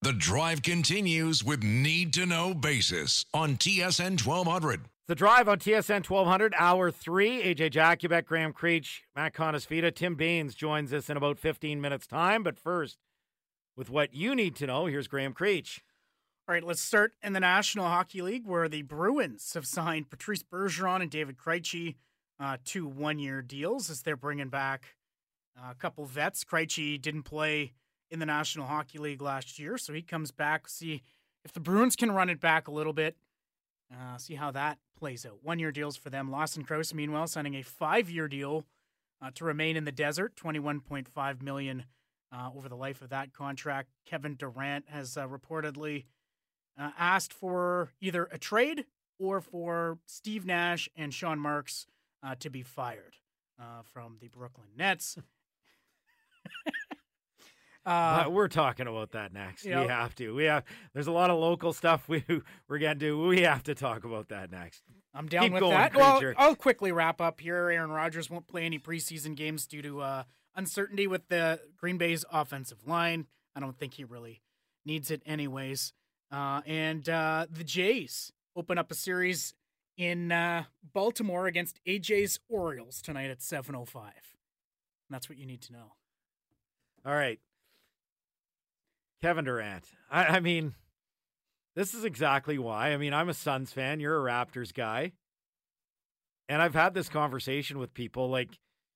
The Drive continues with Need to Know Basis on TSN 1200. The Drive on TSN 1200, Hour 3. AJ Jakubek, Graham Creech, Matt Conasvita. Tim Baines joins us in about 15 minutes' time. But first, with what you need to know, here's Graham Creech. All right, let's start in the National Hockey League, where the Bruins have signed Patrice Bergeron and David Krejci to one-year deals as they're bringing back a couple vets. Krejci didn't play in the National Hockey League last year, so he comes back. See if the Bruins can run it back a little bit. See how that plays out. One-year deals for them. Lawson Crouse, meanwhile, signing a 5-year deal to remain in the desert, $21.5 million over the life of that contract. Kevin Durant has reportedly asked for either a trade or for Steve Nash and Sean Marks to be fired from the Brooklyn Nets. We're talking about that next. We have to. There's a lot of local stuff we're going to do. We have to talk about that next. I'm down Keep with going, that. Creature. Well, I'll quickly wrap up here. Aaron Rodgers won't play any preseason games due to uncertainty with the Green Bay's offensive line. I don't think he really needs it anyways. And the Jays open up a series in Baltimore against AJ's Orioles tonight at 7:05. And that's what you need to know. All right. Kevin Durant. I mean, this is exactly why. I mean, I'm a Suns fan. You're a Raptors guy. And I've had this conversation with people like,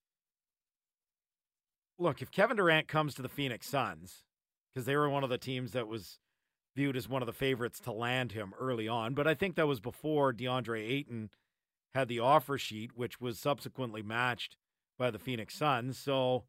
look, if Kevin Durant comes to the Phoenix Suns, because they were one of the teams that was viewed as one of the favorites to land him early on, but I think that was before DeAndre Ayton had the offer sheet, which was subsequently matched by the Phoenix Suns. So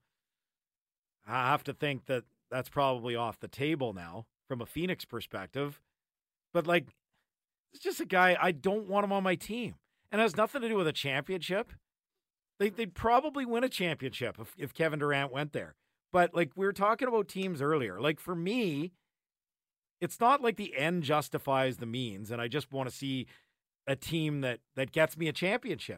I have to think that that's probably off the table now from a Phoenix perspective. But, like, it's just a guy, I don't want him on my team. And it has nothing to do with a championship. They'd probably win a championship if Kevin Durant went there. But, like, we were talking about teams earlier. Like, for me, it's not like the end justifies the means, and I just want to see a team that gets me a championship.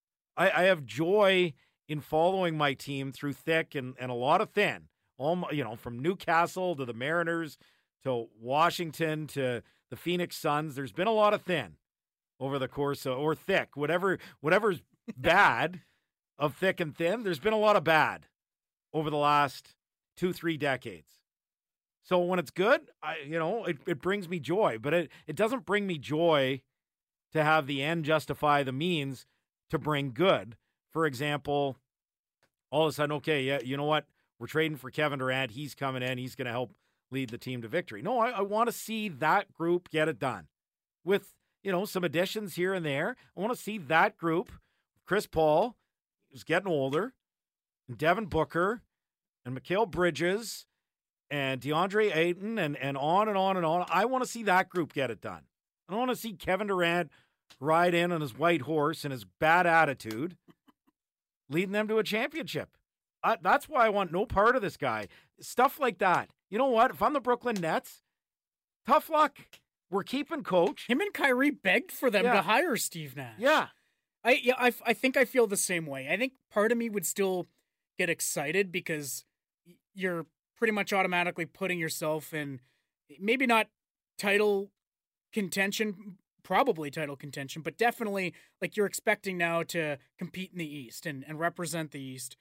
I have joy in following my team through thick and a lot of thin. From Newcastle to the Mariners to Washington to the Phoenix Suns, there's been a lot of thin over the course of, or thick, whatever's bad of thick and thin. There's been a lot of bad over the last 2-3 decades. So when it's good, it brings me joy, but it doesn't bring me joy to have the end justify the means to bring good. For example, all of a sudden, okay, yeah, you know what? We're trading for Kevin Durant. He's coming in. He's going to help lead the team to victory. No, I want to see that group get it done with, some additions here and there. I want to see that group, Chris Paul, who's getting older, and Devin Booker, and Mikal Bridges, and DeAndre Ayton, and on and on and on. I want to see that group get it done. I don't want to see Kevin Durant ride in on his white horse and his bad attitude, leading them to a championship. That's why I want no part of this guy. Stuff like that. You know what? If I'm the Brooklyn Nets, tough luck. We're keeping coach. Him and Kyrie begged for them to hire Steve Nash. Yeah. I think I feel the same way. I think part of me would still get excited because you're pretty much automatically putting yourself in maybe not title contention, probably title contention, but definitely like you're expecting now to compete in the East and represent the East.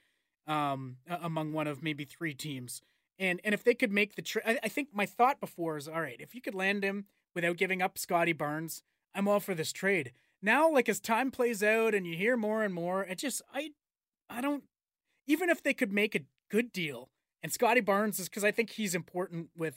Among one of maybe 3 teams. And if they could make the trade, I think my thought before is, all right, if you could land him without giving up Scotty Barnes, I'm all for this trade. Now, like as time plays out and you hear more and more, I don't, even if they could make a good deal, and Scotty Barnes is, because I think he's important with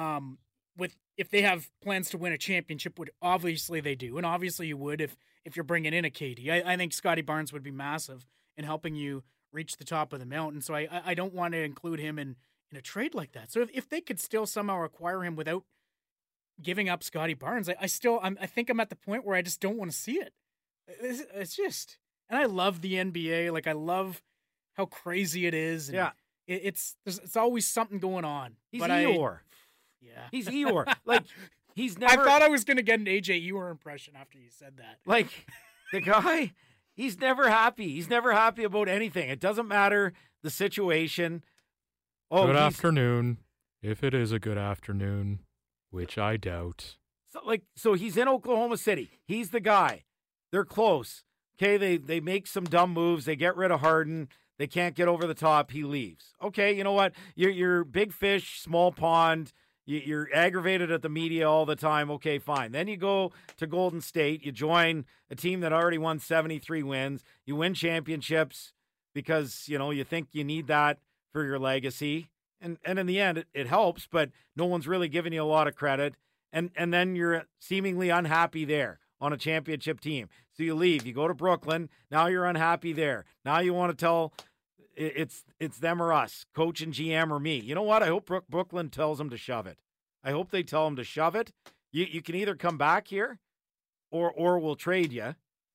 if they have plans to win a championship, would obviously they do. And obviously you would if you're bringing in a KD. I think Scotty Barnes would be massive in helping you reach the top of the mountain. So I don't want to include him in a trade like that. So if they could still somehow acquire him without giving up Scotty Barnes, I think I'm at the point where I just don't want to see it. It's just, and I love the NBA. Like I love how crazy it is. And yeah. It's always something going on. He's Eeyore. Yeah. He's Eeyore. Like he's never. I thought I was going to get an AJ Eeyore impression after you said that. Like the guy, he's never happy. He's never happy about anything. It doesn't matter the situation. Good afternoon. If it is a good afternoon, which I doubt. So he's in Oklahoma City. He's the guy. They're close. Okay, they make some dumb moves. They get rid of Harden. They can't get over the top. He leaves. Okay, you know what? You're big fish, small pond. You're aggravated at the media all the time. Okay, fine. Then you go to Golden State. You join a team that already won 73 wins. You win championships because, you think you need that for your legacy. And in the end, it helps, but no one's really giving you a lot of credit. And then you're seemingly unhappy there on a championship team. So you leave. You go to Brooklyn. Now you're unhappy there. Now you want to tell it's them or us, coach and GM or me. You know what? I hope Brooklyn tells them to shove it. I hope they tell them to shove it. You can either come back here or we'll trade you.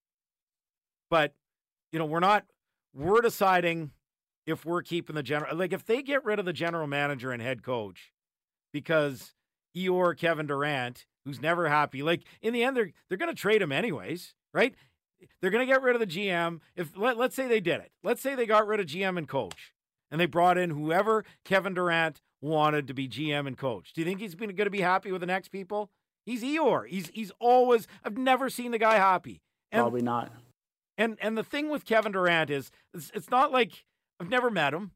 But, we're deciding if we're keeping the general. Like, if they get rid of the general manager and head coach because Eeyore Kevin Durant, who's never happy, like, in the end, they're going to trade him anyways, right? They're going to get rid of the GM. Let's say they did it. Let's say they got rid of GM and coach, and they brought in whoever Kevin Durant wanted to be GM and coach. Do you think he's going to be happy with the next people? He's Eeyore. He's always. I've never seen the guy happy. Probably not. And the thing with Kevin Durant is, it's not like I've never met him.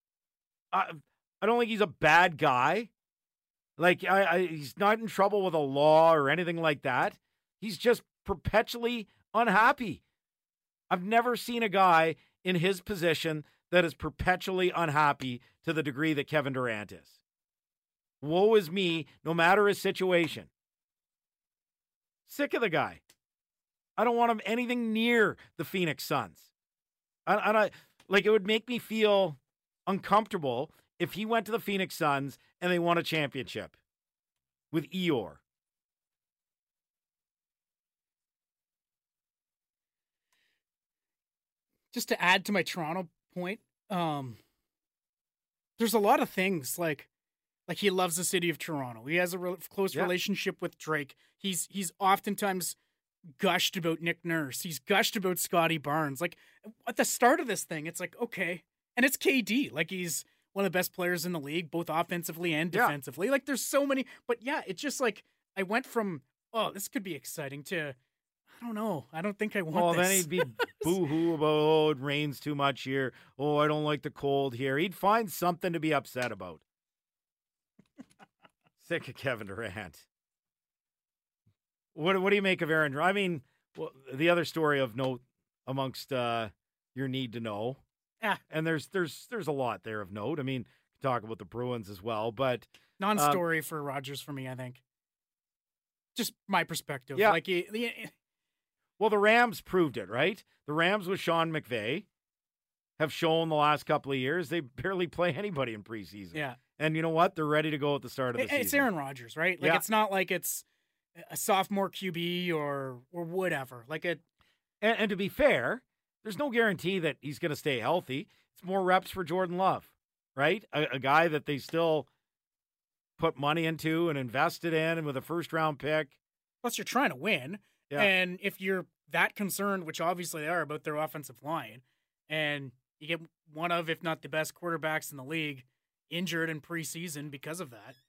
I don't think he's a bad guy. Like he's not in trouble with a law or anything like that. He's just perpetually unhappy. I've never seen a guy in his position that is perpetually unhappy to the degree that Kevin Durant is. Woe is me, no matter his situation. Sick of the guy. I don't want him anything near the Phoenix Suns. It would make me feel uncomfortable if he went to the Phoenix Suns and they won a championship with Eeyore. Just to add to my Toronto point, there's a lot of things like he loves the city of Toronto. He has a close relationship with Drake. He's oftentimes gushed about Nick Nurse. He's gushed about Scotty Barnes. Like, at the start of this thing, it's like, okay. And it's KD. Like, he's one of the best players in the league, both offensively and defensively. Like, there's so many. But yeah, it's just like, I went from, oh, this could be exciting to, I don't know. I don't think I want this. Then he'd be boo-hoo about, oh, it rains too much here. Oh, I don't like the cold here. He'd find something to be upset about. Sick of Kevin Durant. What do you make of Aaron? I mean, the other story of note amongst your need to know, and there's a lot there of note. I mean, talk about the Bruins as well, but non-story for Rodgers for me, I think. Just my perspective. Yeah. Like, well, the Rams proved it, right? The Rams with Sean McVay have shown the last couple of years they barely play anybody in preseason. Yeah. And you know what? They're ready to go at the start of the season. It's Aaron Rodgers, right? Like, it's not like it's a sophomore QB or whatever. Like it. And to be fair, there's no guarantee that he's going to stay healthy. It's more reps for Jordan Love, right? A guy that they still put money into and invested in, and with a first-round pick. Plus, you're trying to win. Yeah. And if you're that concerned, which obviously they are, about their offensive line, and you get one of, if not the best quarterbacks in the league injured in preseason because of that,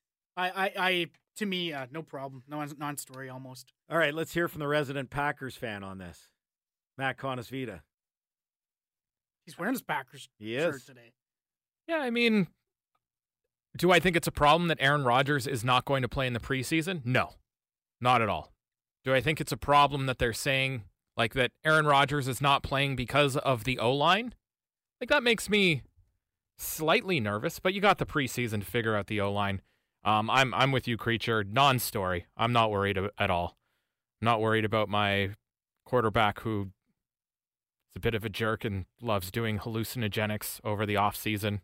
to me, no problem. Non-story almost. All right, let's hear from the resident Packers fan on this. Matt Conisvita. He's wearing his Packers shirt today. Yeah, I mean, do I think it's a problem that Aaron Rodgers is not going to play in the preseason? No, not at all. Do I think it's a problem that they're saying, like, that Aaron Rodgers is not playing because of the O-line? Like, that makes me slightly nervous, but you got the preseason to figure out the O-line. I'm with you, Creature. Non-story. I'm not worried at all. Not worried about my quarterback who is a bit of a jerk and loves doing hallucinogenics over the offseason.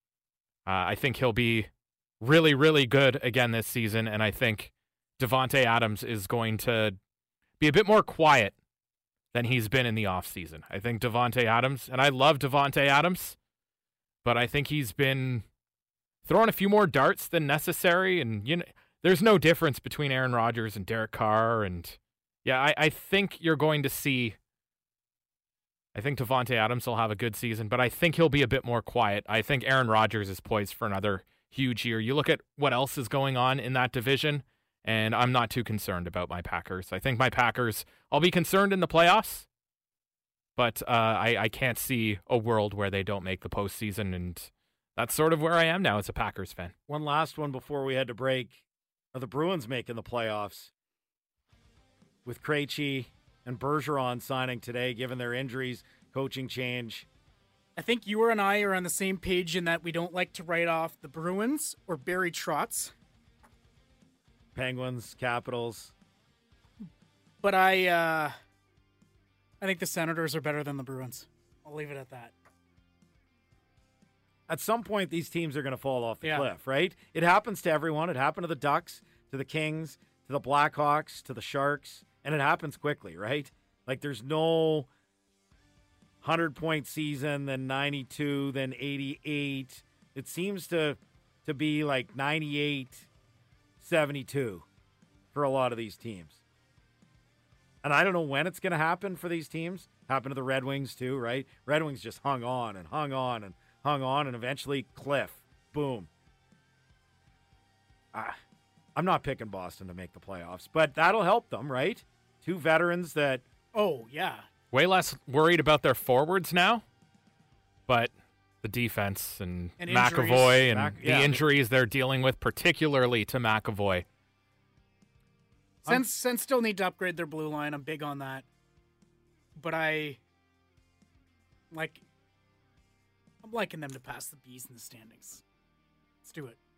I think he'll be really, really good again this season, and I think Davante Adams is going to be a bit more quiet than he's been in the offseason. I think Davante Adams, and I love Davante Adams, but I think he's been throwing a few more darts than necessary, and there's no difference between Aaron Rodgers and Derek Carr, and I think you're going to see. I think Davante Adams will have a good season, but I think he'll be a bit more quiet. I think Aaron Rodgers is poised for another huge year. You look at what else is going on in that division, and I'm not too concerned about my Packers. I think my Packers, I'll be concerned in the playoffs, but I can't see a world where they don't make the postseason, and that's sort of where I am now as a Packers fan. One last one before we had to break. Are the Bruins making the playoffs? With Krejci and Bergeron signing today, given their injuries, coaching change. I think you and I are on the same page in that we don't like to write off the Bruins or Barry Trotz. Penguins, Capitals. But I think the Senators are better than the Bruins. I'll leave it at that. At some point, these teams are going to fall off the Yeah. cliff, right? It happens to everyone. It happened to the Ducks, to the Kings, to the Blackhawks, to the Sharks, and it happens quickly, right? Like there's no 100-point season, then 92, then 88. It seems to be like 98, 72 for a lot of these teams. And I don't know when it's going to happen for these teams. Happened to the Red Wings too, right? Red Wings just hung on and hung on and hung on, and eventually cliff. Boom. I'm not picking Boston to make the playoffs, but that'll help them, right? Two veterans that... Oh, yeah. Way less worried about their forwards now, but the defense and McAvoy and the injuries they're dealing with, particularly to McAvoy. Sens still need to upgrade their blue line. I'm big on that. But I'm liking them to pass the Bees in the standings. Let's do it.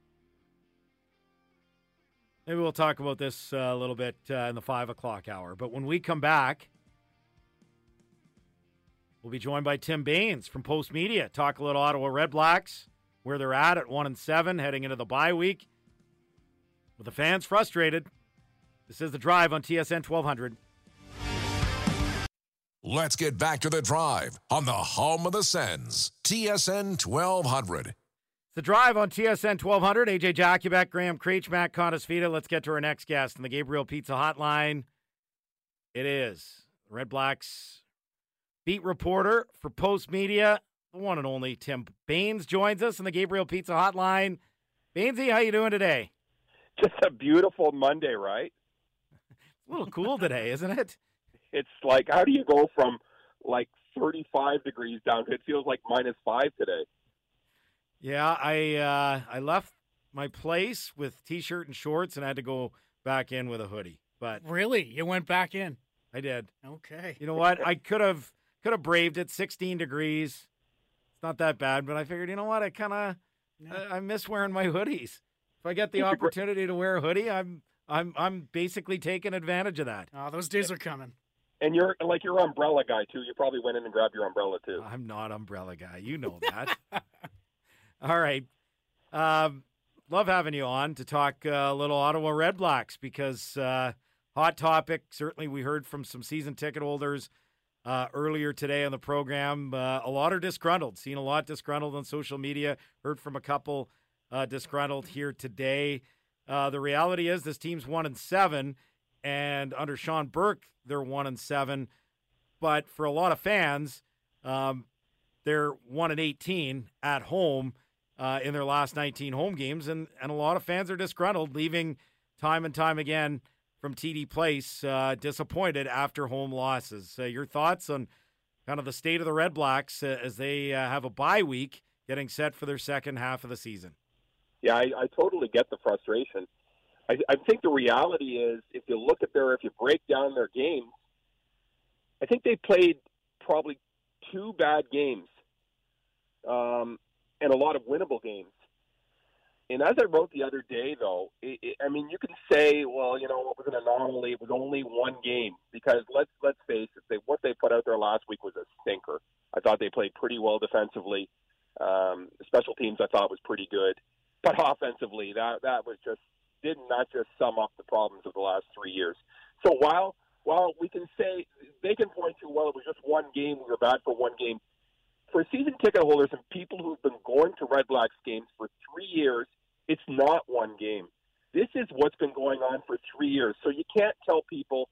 Maybe we'll talk about this a little bit in the 5 o'clock hour. But when we come back, we'll be joined by Tim Baines from Post Media. Talk a little Ottawa Redblacks, where they're at 1-7, heading into the bye week. With the fans frustrated, this is The Drive on TSN 1200. Let's get back to The Drive on the home of the Sens, TSN 1200. The Drive on TSN 1200. AJ Jakubek, Graham Creech, Matt Contasvita. Let's get to our next guest in the Gabriel Pizza Hotline. It is the Red Blacks beat reporter for Post Media, the one and only Tim Baines joins us in the Gabriel Pizza Hotline. Bainesy, how you doing today? Just a beautiful Monday, right? It's a little cool today, isn't it? It's like, how do you go from like 35 degrees down to it feels like -5 today? Yeah, I left my place with T-shirt and shorts and I had to go back in with a hoodie. But Really? You went back in? I did. Okay. You know what? I could have braved it. 16 degrees. It's not that bad, but I figured, you know what? I miss wearing my hoodies. If I get the opportunity to wear a hoodie, I'm basically taking advantage of that. Oh, those days are coming. And you're umbrella guy too. You probably went in and grabbed your umbrella too. I'm not umbrella guy. You know that. All right. Love having you on to talk a little Ottawa Redblacks because hot topic. Certainly we heard from some season ticket holders earlier today on the program. A lot are disgruntled. Seen a lot disgruntled on social media. Heard from a couple disgruntled here today. The reality is this team's 1-7, and under Sean Burke, they're 1-7. But for a lot of fans, they're 1-18 at home in their last 19 home games, and a lot of fans are disgruntled, leaving time and time again from TD Place disappointed after home losses. Your thoughts on kind of the state of the Red Blacks as they have a bye week getting set for their second half of the season? Yeah, I totally get the frustration. I think the reality is if you break down their games, I think they played probably 2 bad games and a lot of winnable games. And as I wrote the other day, though, I mean, you can say, well, you know, it was an anomaly. It was only 1 game because let's face it, what they put out there last week was a stinker. I thought they played pretty well defensively. Special teams I thought was pretty good, but offensively that was just did not just sum up the problems of the last 3 years. So while we can say they can point to, well, it was just 1 game, we were bad for 1 game. For season ticket holders and people who've been going to Red Blacks games for 3 years, it's not 1 game. This is what's been going on for 3 years. So you can't tell people,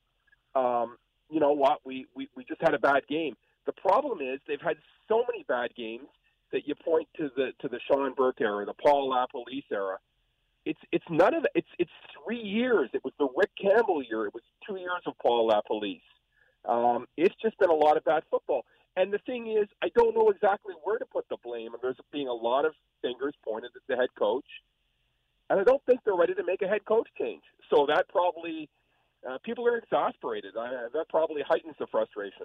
you know what, we just had a bad game. The problem is they've had so many bad games that you point to the Sean Burke era, the Paul LaPolice era. It's none of it. It's 3 years. It was the Rick Campbell year. It was 2 years of Paul LaPolice. It's just been a lot of bad football. And the thing is, I don't know exactly where to put the blame. And there's being a lot of fingers pointed at the head coach. And I don't think they're ready to make a head coach change. So that probably, people are exasperated. That probably heightens the frustration.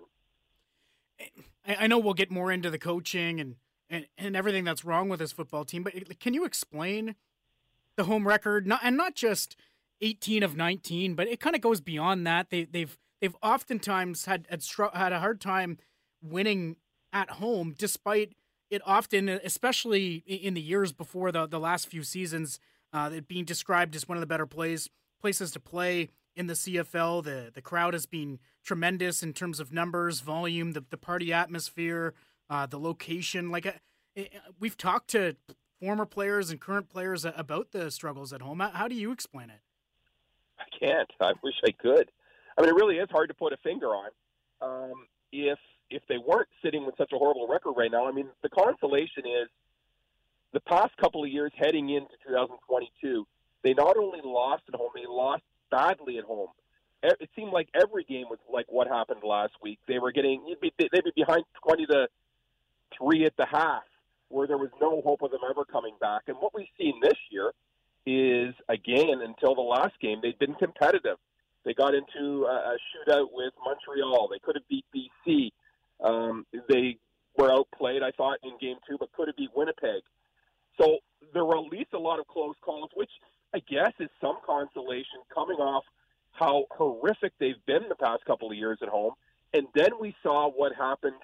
I know we'll get more into the coaching and everything that's wrong with this football team, but can you explain the home record? Not just 18 of 19, but it kind of goes beyond that. They've oftentimes had a hard time winning at home, despite it often, especially in the years before the last few seasons, it being described as one of the better places to play in the CFL. The crowd has been tremendous in terms of numbers, volume, the party atmosphere, the location. We've talked to former players and current players about the struggles at home. How do you explain it? I can't. I wish I could. I mean, it really is hard to put a finger on. If they weren't sitting with such a horrible record right now, I mean, the consolation is the past couple of years heading into 2022, they not only lost at home, they lost badly at home. It seemed like every game was like what happened last week. They'd be behind 20-3 at the half, where there was no hope of them ever coming back. And what we've seen this year is, again, until the last game, they've been competitive. They got into a shootout with Montreal. They could have beat BC. They were outplayed, I thought, in Game 2, but could have beat Winnipeg. So there were at least a lot of close calls, which I guess is some consolation coming off how horrific they've been the past couple of years at home. And then we saw what happened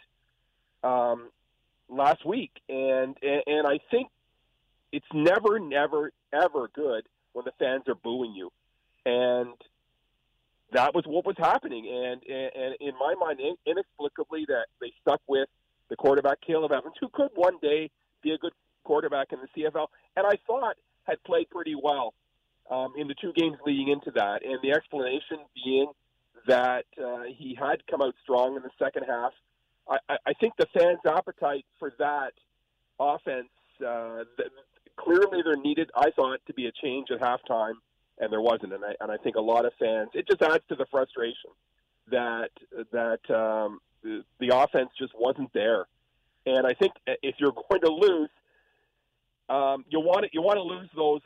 last week. And I think it's never, ever good when the fans are booing you. And that was what was happening. And in my mind, inexplicably, that they stuck with the quarterback, Caleb Evans, who could one day be a good quarterback in the CFL, and I thought had played pretty well in the 2 games leading into that. And the explanation being that he had come out strong in the second half. I think the fans' appetite for that offense, clearly there needed, I thought, to be a change at halftime, and there wasn't. And I think a lot of fans, it just adds to the frustration that the offense just wasn't there. And I think if you're going to lose, you want to lose those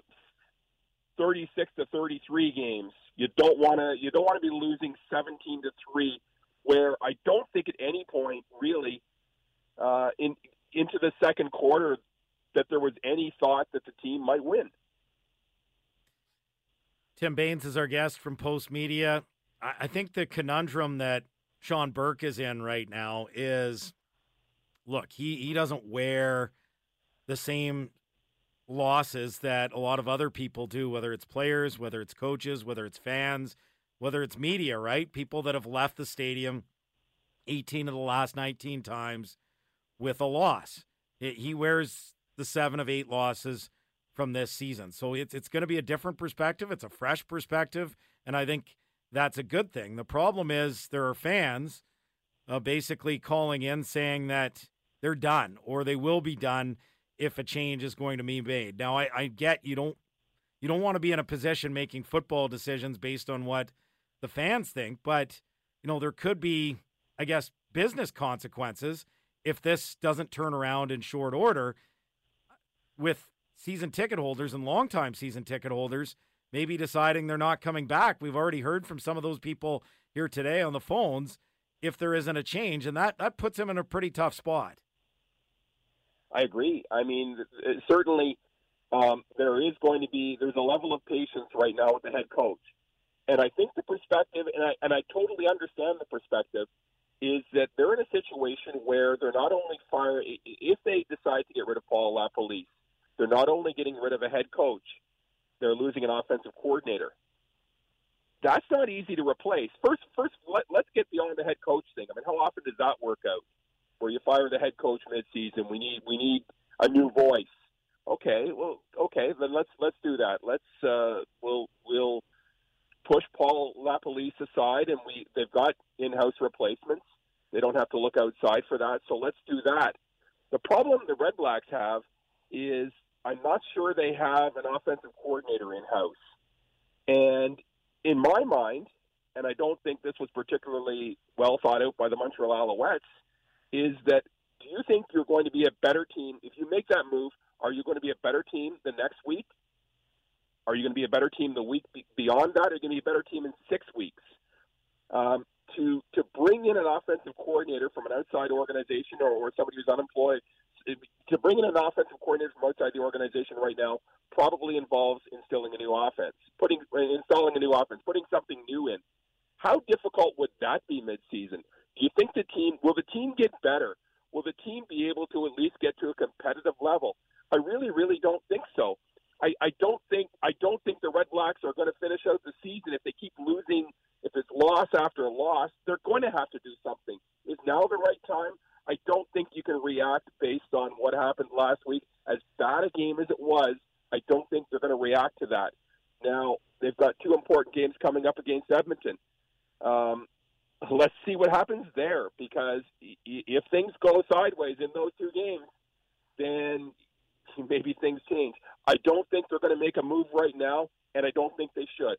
36-33 games. You don't want to be losing 17-3, where I don't think at any point really into the second quarter that there was any thought that the team might win. Tim Baines is our guest from Post Media. I think the conundrum that Sean Burke is in right now is, look, he doesn't wear the same losses that a lot of other people do, whether it's players, whether it's coaches, whether it's fans, whether it's media, right? People that have left the stadium 18 of the last 19 times with a loss. He wears the 7 of 8 losses from this season. So it's going to be a different perspective. It's a fresh perspective, and I think that's a good thing. The problem is there are fans basically calling in saying that they're done or they will be done if a change is going to be made. Now, I get you don't want to be in a position making football decisions based on what the fans think, but there could be, I guess, business consequences if this doesn't turn around in short order, with season ticket holders and longtime season ticket holders maybe deciding they're not coming back. We've already heard from some of those people here today on the phones if there isn't a change, and that puts them in a pretty tough spot. I agree. I mean, certainly there's a level of patience right now with the head coach. And I think the perspective, and I totally understand the perspective, is that they're in a situation where they're not only if they decide to get rid of Paul LaPolice, they're not only getting rid of a head coach, they're losing an offensive coordinator. That's not easy to replace. First, let's get beyond the head coach thing. I mean, how often does that work out? Where you fire the head coach mid-season, we need a new voice. Okay, then let's do that. We'll push Paul LaPolice aside, and they've got in-house replacements. They don't have to look outside for that, so let's do that. The problem the Red Blacks have is I'm not sure they have an offensive coordinator in-house. And in my mind, and I don't think this was particularly well thought out by the Montreal Alouettes, is that do you think you're going to be a better team? If you make that move, are you going to be a better team the next week? Are you going to be a better team the week beyond that? Or are you going to be a better team in 6 weeks? To bring in an offensive coordinator from an outside organization or somebody who's unemployed, to bring in an offensive coordinator from outside the organization right now probably involves installing a new offense, putting something new in. How difficult would that be midseason? Do you think will the team get better? Will the team be able to at least get to a competitive level? I really, really don't think so. I don't think the Red Blacks are going to finish out the season if they keep losing. If it's loss after loss, they're going to have to do something. Is now the right time? I don't think you can react based on what happened last week. As bad a game as it was, I don't think they're going to react to that. Now, they've got 2 important games coming up against Edmonton. Let's see what happens there, because if things go sideways in those 2 games, then maybe things change. I don't think they're going to make a move right now, and I don't think they should.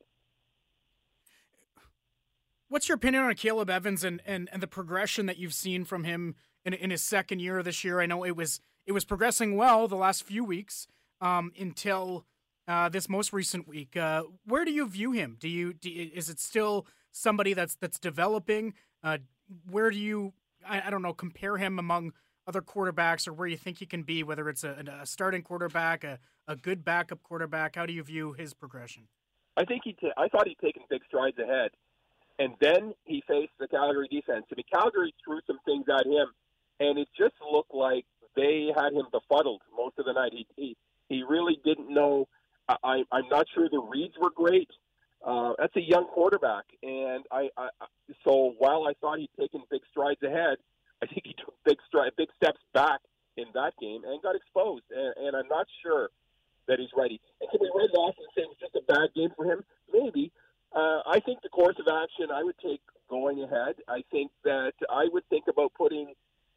What's your opinion on Caleb Evans and the progression that you've seen from him in his second year this year? I know it was progressing well the last few weeks until this most recent week. Where do you view him? Is it still somebody that's developing? Where do you I don't know, compare him among other quarterbacks, or where you think he can be, whether it's a starting quarterback, a good backup quarterback? How do you view his progression? I think I thought he'd taken big strides ahead. And then he faced the Calgary defense. I mean, Calgary threw some things at him, and it just looked like they had him befuddled most of the night. He really didn't know. I'm not sure the reads were great. That's a young quarterback, and so while I thought he'd taken big strides ahead, I think he took big steps back in that game and got exposed. And I'm not sure that he's ready. And can we write it off and say it was just a bad game for him? Maybe. I think the course of action I would take going ahead. I think that I would think about putting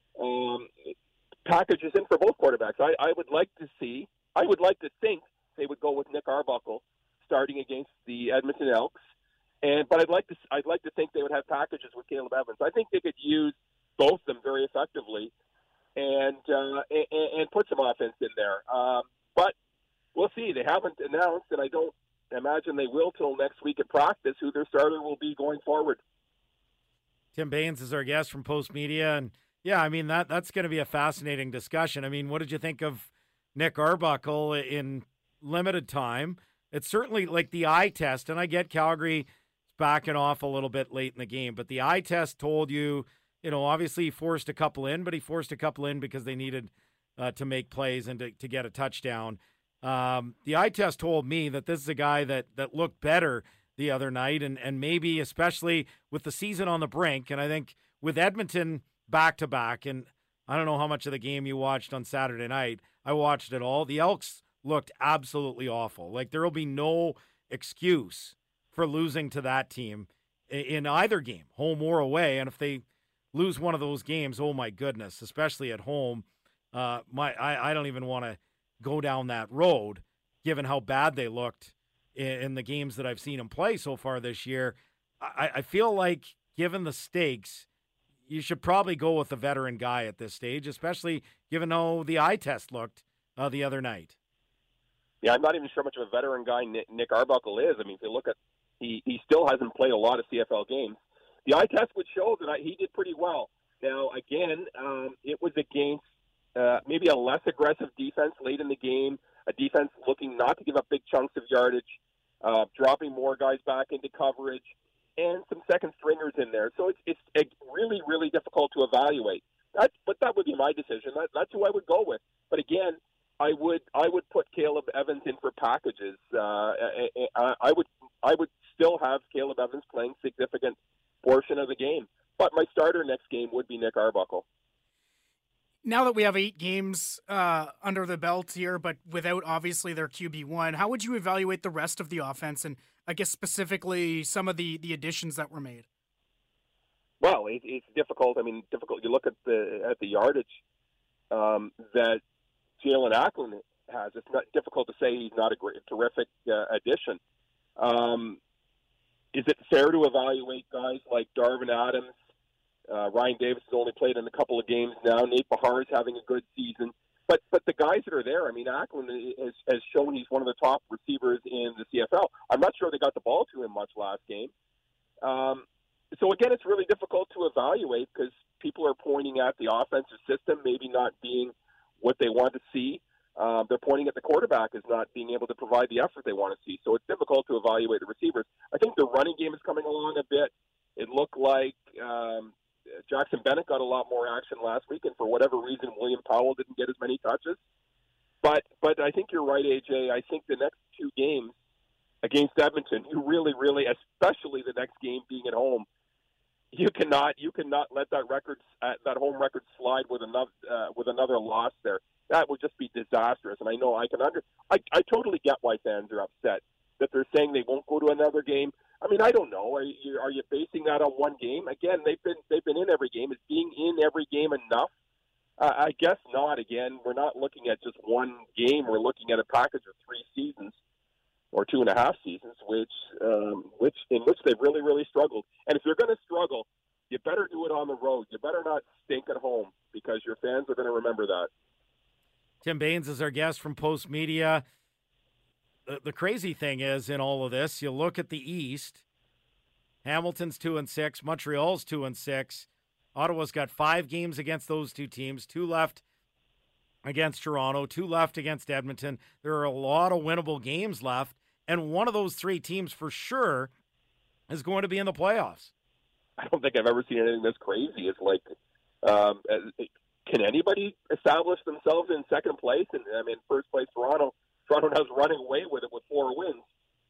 packages in for both quarterbacks. I would like to think they would go with Nick Arbuckle starting against the Edmonton Elks, but I'd like to think they would have packages with Caleb Evans. I think they could use both of them very effectively, and put some offense in there. But we'll see. They haven't announced, and I don't imagine they will till next week at practice, who their starter will be going forward. Tim Baines is our guest from Post Media, and yeah, I mean that's going to be a fascinating discussion. I mean, what did you think of Nick Arbuckle in limited time? It's certainly like the eye test, and I get Calgary backing off a little bit late in the game, but the eye test told you, obviously he forced a couple in, but he forced a couple in because they needed to make plays and to get a touchdown. The eye test told me that this is a guy that looked better the other night, and maybe especially with the season on the brink. And I think with Edmonton back-to-back, and I don't know how much of the game you watched on Saturday night. I watched it all. The Elks looked absolutely awful. Like, there will be no excuse for losing to that team in either game, home or away. And if they lose one of those games, oh my goodness, especially at home, I don't even want to go down that road, given how bad they looked in the games that I've seen them play so far this year. I feel like, given the stakes, you should probably go with a veteran guy at this stage, especially given how the eye test looked the other night. Yeah, I'm not even sure much of a veteran guy Nick Arbuckle is. I mean, if you look at, he still hasn't played a lot of CFL games. The eye test would show that he did pretty well. Now, again, it was against maybe a less aggressive defense late in the game, a defense looking not to give up big chunks of yardage, dropping more guys back into coverage, and some second stringers in there. So it's really, really difficult to evaluate. But that would be my decision. That's who I would go with. But again, I would put Caleb Evans in for packages. I would still have Caleb Evans playing significant portion of the game. But my starter next game would be Nick Arbuckle. Now that we have 8 games under the belt here, but without obviously their QB1, how would you evaluate the rest of the offense, and I guess specifically some of the additions that were made? Well, it's difficult. I mean, difficult. You look at the yardage that Jalen Acklin has. It's not difficult to say he's not a terrific addition. Is it fair to evaluate guys like Darvin Adams? Ryan Davis has only played in a couple of games now. Nate Bahar is having a good season. But the guys that are there, I mean, Acklin has shown he's one of the top receivers in the CFL. I'm not sure they got the ball to him much last game. So, again, it's really difficult to evaluate because people are pointing at the offensive system maybe not being what they want to see. They're pointing at the quarterback as not being able to provide the effort they want to see. So it's difficult to evaluate the receivers. I think the running game is coming along a bit. It looked like Jackson Bennett got a lot more action last week, and for whatever reason, William Powell didn't get as many touches. But I think you're right, AJ. I think the next two games against Edmonton, you really, especially the next game being at home, you cannot let that home record slide with another loss there. That would just be disastrous. And I know I totally get why fans are upset that they're saying they won't go to another game. I mean, I don't know. Are you basing that on one game? Again, they've been in every game. Is being in every game enough? I guess not. Again, we're not looking at just one game. We're looking at a package of 3 seasons or 2.5 seasons, which they've really struggled. And if you're going to struggle, you better do it on the road. You better not stink at home because your fans are going to remember that. Tim Baines is our guest from Post Media. The crazy thing is in all of this, you look at the East. Hamilton's 2-6, Montreal's 2-6. Ottawa's got 5 games against those two teams, 2 left against Toronto, 2 left against Edmonton. There are a lot of winnable games left, and one of those 3 teams for sure is going to be in the playoffs. I don't think I've ever seen anything this crazy. It's like, can anybody establish themselves in second place? And I mean, first place, Toronto has running away with it with 4 wins.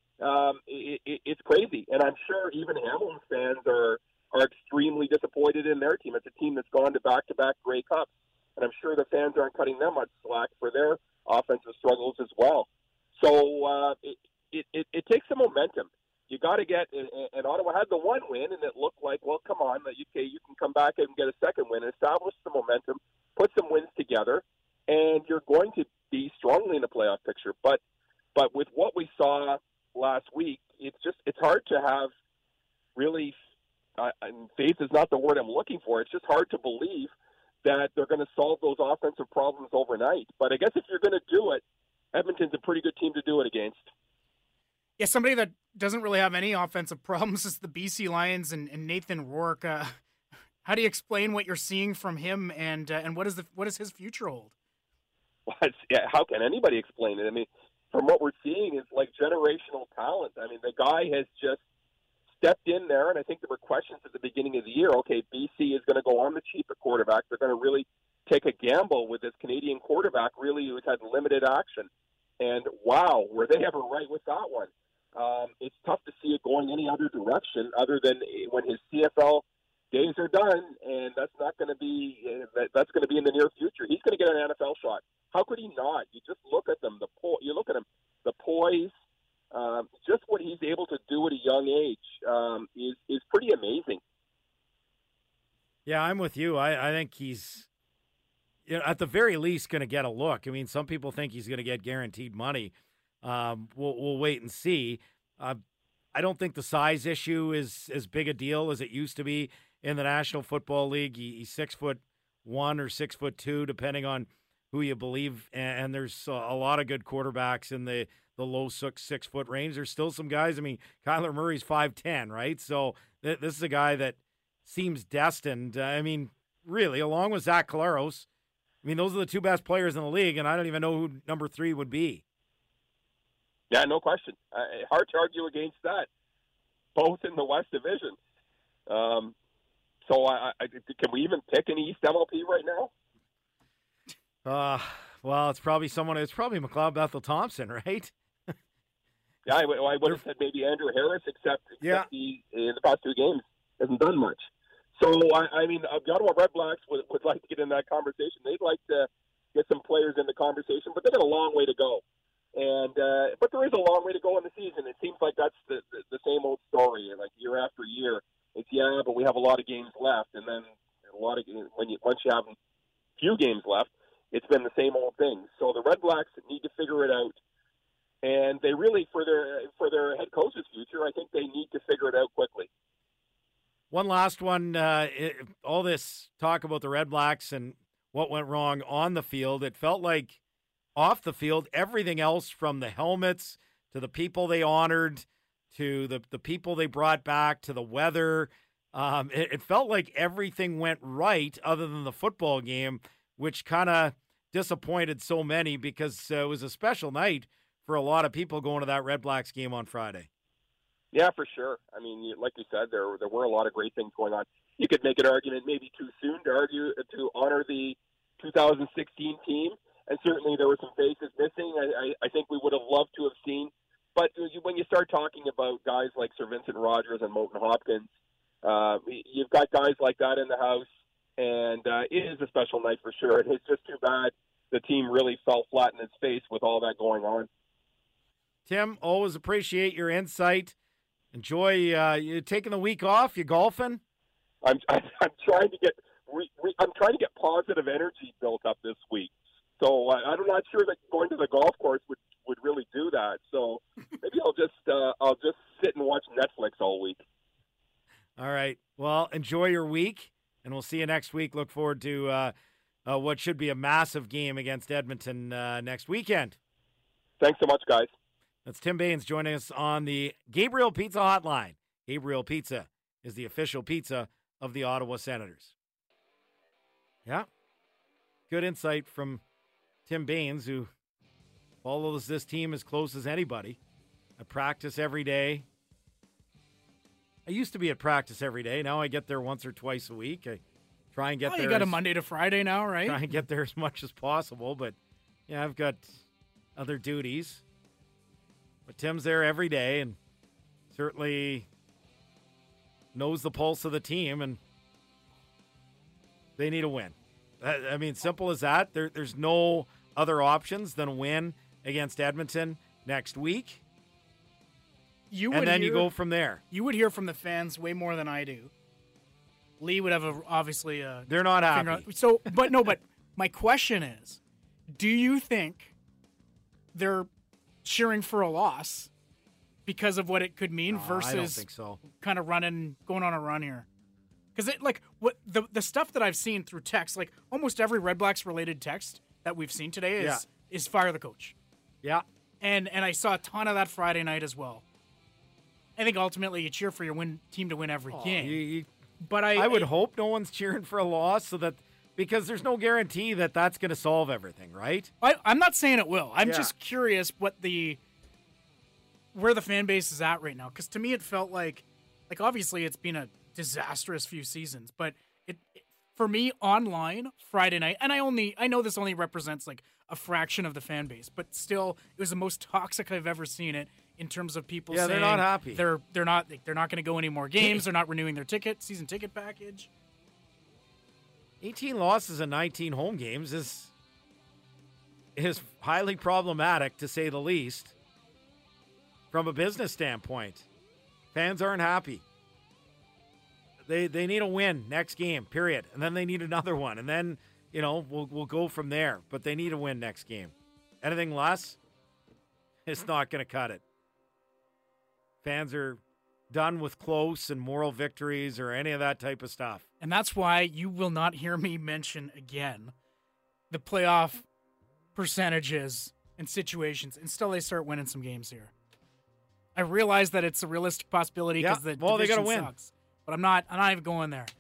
It's crazy, and I'm sure even Hamilton fans are extremely disappointed in their team. It's a team that's gone to back-to-back Grey Cups, and I'm sure the fans aren't cutting them much slack for their offensive struggles as well. So it takes some momentum. You got to get, and Ottawa had the 1 win, and it looked like, well, come on, you can come back and get a second win and establish some momentum, put some wins together, and you're going to be strongly in the playoff picture. But with what we saw last week, it's hard to have really, and faith is not the word I'm looking for. It's just hard to believe that they're going to solve those offensive problems overnight. But I guess if you're going to do it, Edmonton's a pretty good team to do it against. Yeah, somebody that doesn't really have any offensive problems is the BC Lions and Nathan Rourke. How do you explain what you're seeing from him, and what does his future hold? Well, how can anybody explain it? I mean, from what we're seeing, it's like generational talent. I mean, the guy has just stepped in there, and I think there were questions at the beginning of the year. Okay, BC is going to go on the cheap at quarterback. They're going to really take a gamble with this Canadian quarterback, really, who's had limited action. And wow, were they ever right with that one? It's tough to see it going any other direction other than when his CFL days are done, and that's not going to be that's going to be in the near future. He's going to get an NFL shot. How could he not? You just look at them. You look at him. The poise, just what he's able to do at a young age is pretty amazing. Yeah, I'm with you. I think he's, at the very least, going to get a look. I mean, some people think he's going to get guaranteed money. We'll wait and see. I don't think the size issue is as big a deal as it used to be in the National Football League. He's 6'1" or 6'2", depending on who you believe. And there's a lot of good quarterbacks in the low 6 foot range. There's still some guys. I mean, Kyler Murray's 5'10", right? So this is a guy that seems destined. I mean, really, along with Zach Collaros, I mean, those are the 2 best players in the league, and I don't even know who number 3 would be. Yeah, no question. Hard to argue against that. Both in the West Division. So can we even pick an East MLP right now? Well, it's probably McLeod Bethel Thompson, right? Yeah, I would have said maybe Andrew Harris, except he, in the past 2 games, hasn't done much. So, I mean, the Ottawa Redblacks would like to get in that conversation. They'd like to get some players in the conversation, but they've got a long way to go. And but there is a long way to go in the season. It seems like that's the same old story, like year after year. It's but we have a lot of games left, and then once you have a few games left, been the same old thing. So the Red Blacks need to figure it out. And they really, for their head coach's future, I think they need to figure it out quickly. One last one. All this talk about the Red Blacks and what went wrong on the field, it felt like off the field, everything else from the helmets to the people they honored to the people they brought back to the weather, it felt like everything went right other than the football game, which kind of disappointed so many because it was a special night for a lot of people going to that Red Blacks game on Friday. Yeah, for sure. I mean, like you said, there were a lot of great things going on. You could make an argument maybe too soon to honor the 2016 team, and certainly there were some faces missing. I think we would have loved to have seen. But when you start talking about guys like Sir Vincent Rogers and Moulton Hopkins, you've got guys like that in the house, and it is a special night for sure. And it's just too bad the team really fell flat in its face with all that going on. Tim, always appreciate your insight. Enjoy you taking the week off. You golfing? I'm trying to get positive energy built up this week. So I'm not sure that going to the golf course would really do that. So maybe I'll just sit and watch Netflix all week. All right. Well, enjoy your week, and we'll see you next week. Look forward to what should be a massive game against Edmonton next weekend. Thanks so much, guys. That's Tim Baines joining us on the Gabriel Pizza Hotline. Gabriel Pizza is the official pizza of the Ottawa Senators. Yeah. Good insight from Tim Baines, who follows this team as close as anybody. I practice every day. I used to be at practice every day. Now I get there once or twice a week. I try and get there. You got a Monday to Friday now, right? Try and get there as much as possible. But, yeah, I've got other duties. But Tim's there every day and certainly knows the pulse of the team, and they need a win. I mean, simple as that. There's no other options than a win against Edmonton next week. You go from there. You would hear from the fans way more than I do. Lee would have obviously. They're not happy. So, but my question is, do you think they're cheering for a loss because of what it could mean versus I don't think so. Kind of going on a run here? Because the stuff that I've seen through text, like almost every Red Blacks related text that we've seen today is fire the coach. Yeah. And I saw a ton of that Friday night as well. I think ultimately you cheer for your team to win every game. But I would hope no one's cheering for a loss because there's no guarantee that that's going to solve everything, right? I'm not saying it will. I'm just curious where the fan base is at right now. Because to me it felt like obviously it's been a disastrous few seasons, but it for me online Friday night, and I know this only represents like a fraction of the fan base, but still it was the most toxic I've ever seen it in terms of people saying they're not happy. They're not going to go any more games. They're not renewing their season ticket package. 18 losses in 19 home games is highly problematic, to say the least, from a business standpoint. Fans aren't happy. They need a win next game, period. And then they need another one. And then, we'll go from there. But they need a win next game. Anything less, it's not going to cut it. Fans are done with close and moral victories or any of that type of stuff. And that's why you will not hear me mention again the playoff percentages and situations until they start winning some games here. I realize that it's a realistic possibility because the division they got to win. Sucks, but I'm not even going there.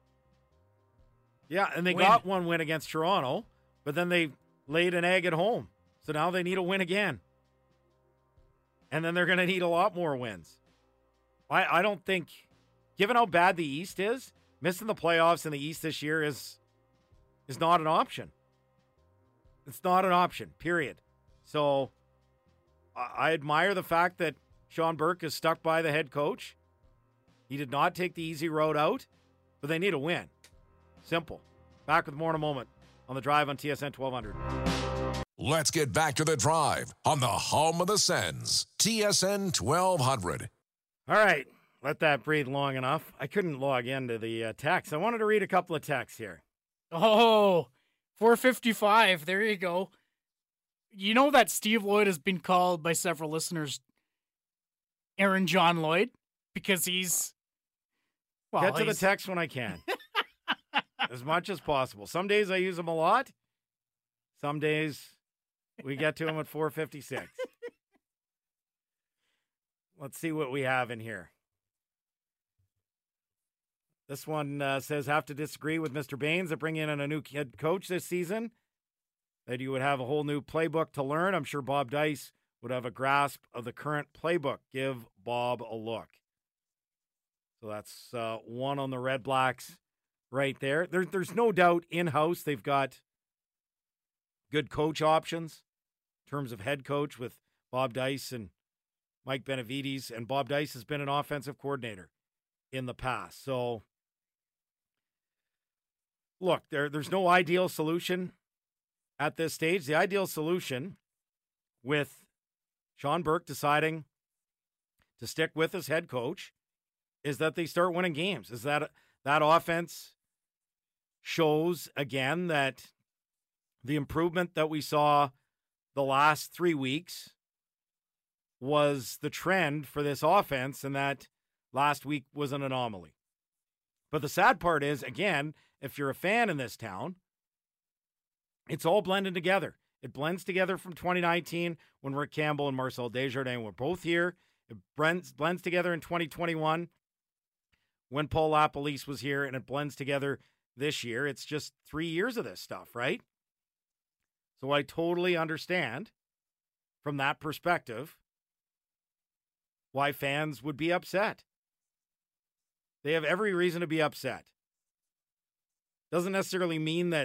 Yeah, and they got one win against Toronto, but then they laid an egg at home. So now they need a win again. And then they're going to need a lot more wins. I don't think, given how bad the East is, missing the playoffs in the East this year is not an option. It's not an option, period. So I admire the fact that Sean Burke is stuck by the head coach. He did not take the easy road out, but they need a win. Simple. Back with more in a moment on The Drive on TSN 1200. Let's get back to The Drive on the home of the Sens, TSN 1200. All right, let that breathe long enough. I couldn't log into the text. I wanted to read a couple of texts here. Oh, 455. There you go. You know that Steve Lloyd has been called by several listeners Aaron John Lloyd because he's Get to the text when I can. As much as possible. Some days I use them a lot. Some days we get to them at 4:56. Let's see what we have in here. This one says, have to disagree with Mr. Baines that bringing in a new head coach this season, that you would have a whole new playbook to learn. I'm sure Bob Dice would have a grasp of the current playbook. Give Bob a look. So that's one on the Red Blacks right there. There's no doubt in-house they've got good coach options in terms of head coach with Bob Dice and Mike Benavides, and Bob Dice has been an offensive coordinator in the past. So, look, there's no ideal solution at this stage. The ideal solution with Sean Burke deciding to stick with his head coach is that they start winning games. Is that offense shows again that the improvement that we saw the last 3 weeks was the trend for this offense, and that last week was an anomaly. But the sad part is, again, if you're a fan in this town, it's all blended together. It blends together from 2019 when Rick Campbell and Marcel Desjardins were both here. It blends together in 2021 when Paul LaPolice was here, and it blends together this year. It's just 3 years of this stuff, right? So I totally understand from that perspective why fans would be upset. They have every reason to be upset. Doesn't necessarily mean that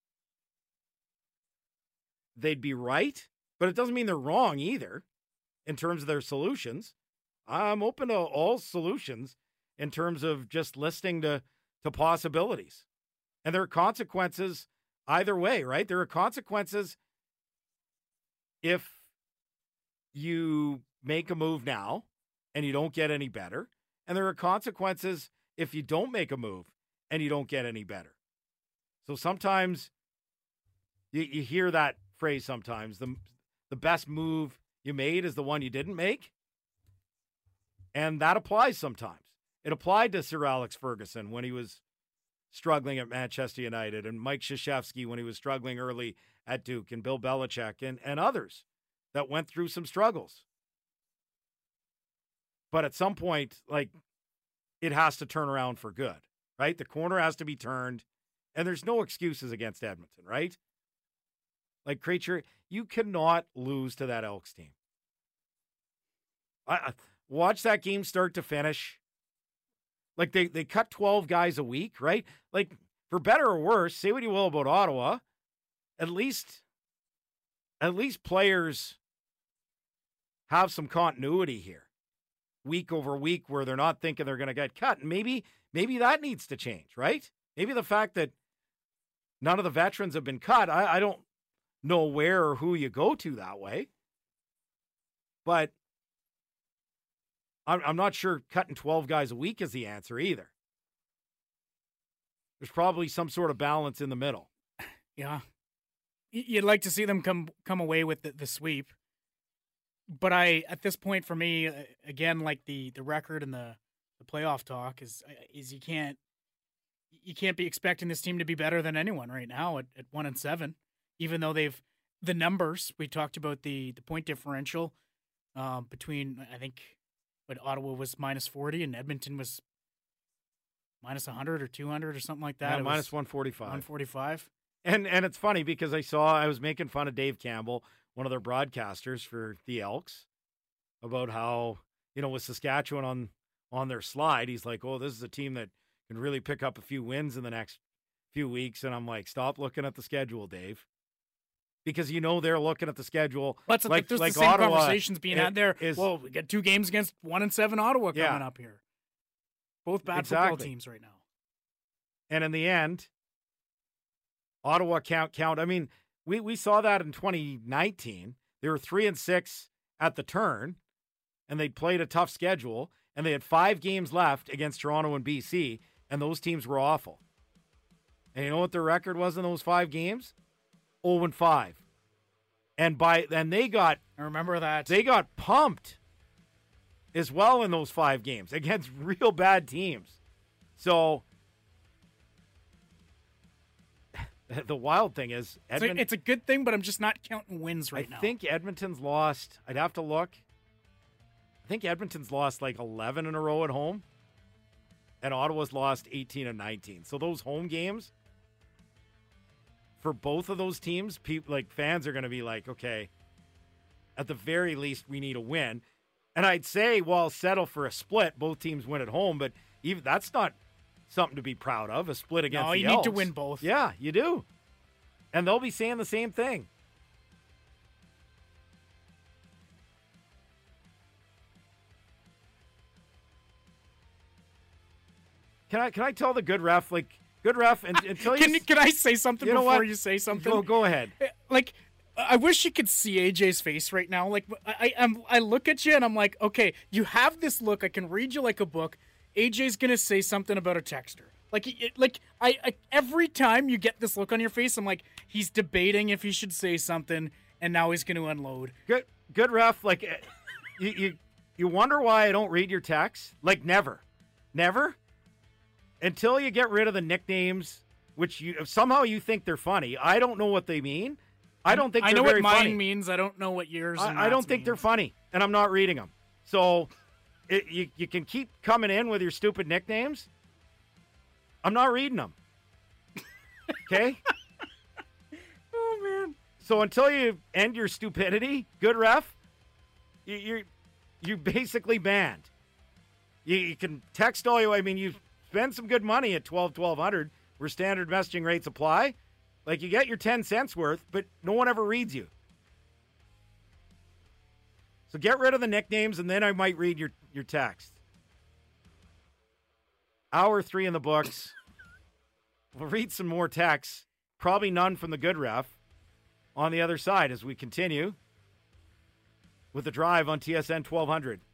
they'd be right, but it doesn't mean they're wrong either in terms of their solutions. I'm open to all solutions in terms of just listening to possibilities. And there are consequences either way, right? There are consequences if you make a move now and you don't get any better. And there are consequences if you don't make a move and you don't get any better. So sometimes you hear that phrase sometimes, the best move you made is the one you didn't make. And that applies sometimes. It applied to Sir Alex Ferguson when he was struggling at Manchester United, and Mike Krzyzewski when he was struggling early at Duke, and Bill Belichick and others that went through some struggles. But at some point, like, it has to turn around for good, right? The corner has to be turned, and there's no excuses against Edmonton, right? Like, Creature, you cannot lose to that Elks team. I watch that game start to finish. Like, they cut 12 guys a week, right? Like, for better or worse, say what you will about Ottawa, at least players have some continuity here, week over week, where they're not thinking they're going to get cut. And maybe that needs to change, right? Maybe the fact that none of the veterans have been cut, I don't know where or who you go to that way. But I'm not sure cutting 12 guys a week is the answer either. There's probably some sort of balance in the middle. Yeah. You'd like to see them come away with the sweep. But at this point for me, again, like the record and the playoff talk is you can't be expecting this team to be better than anyone right now at 1-7, even though the numbers, we talked about the point differential between, I think, but Ottawa was -40 and Edmonton was -100 or 200 or something like that. Yeah, minus 145. 145. And it's funny because I was making fun of Dave Campbell, one of their broadcasters for the Elks, about how, with Saskatchewan on their slide, he's like, oh, this is a team that can really pick up a few wins in the next few weeks. And I'm like, stop looking at the schedule, Dave. Because they're looking at the schedule. There's the same Ottawa, conversations being had there. Well, we got 2 games against 1-7 Ottawa coming up here. Both bad football teams right now. And in the end, Ottawa count. I mean, we saw that in 2019. They were 3-6 at the turn, and they played a tough schedule, and they had 5 games left against Toronto and BC, and those teams were awful. And you know what their record was in those 5 games? 0-5. And they got I remember that. They got pumped as well in those 5 games against real bad teams. So the wild thing is it's a good thing, but I'm just not counting wins right now. I think Edmonton's lost. I'd have to look. I think Edmonton's lost like 11 in a row at home, and Ottawa's lost 18 and 19. So those home games for both of those teams, fans are going to be like, okay, at the very least, we need a win. And I'd say, well, settle for a split. Both teams win at home, but even that's not something to be proud of. A split against the you Elks. need to win both. Yeah, you do. And they'll be saying the same thing. Can I tell the good ref, until you... Can I say something before what? you say something? Go ahead. I wish you could see AJ's face right now. I look at you and I'm like, okay, you have this look. I can read you like a book. AJ's gonna say something about a texter. I every time you get this look on your face, I'm like, he's debating if he should say something, and now he's gonna unload. Good ref. You wonder why I don't read your texts. Never. Until you get rid of the nicknames, which somehow you think they're funny. I don't know what they mean. I don't think they're very funny. I know what mine means. I don't know what yours. I don't think they're funny, and I'm not reading them. So you can keep coming in with your stupid nicknames. I'm not reading them. Okay? Oh, man. So until you end your stupidity, good ref, you're basically banned. You can text all you... you spend some good money at 1200 where standard messaging rates apply. You get your 10 cents worth, but no one ever reads you. So get rid of the nicknames, and then I might read your text. Hour 3 in the books. We'll read some more texts. Probably none from the good ref on the other side as we continue with the drive on TSN 1200.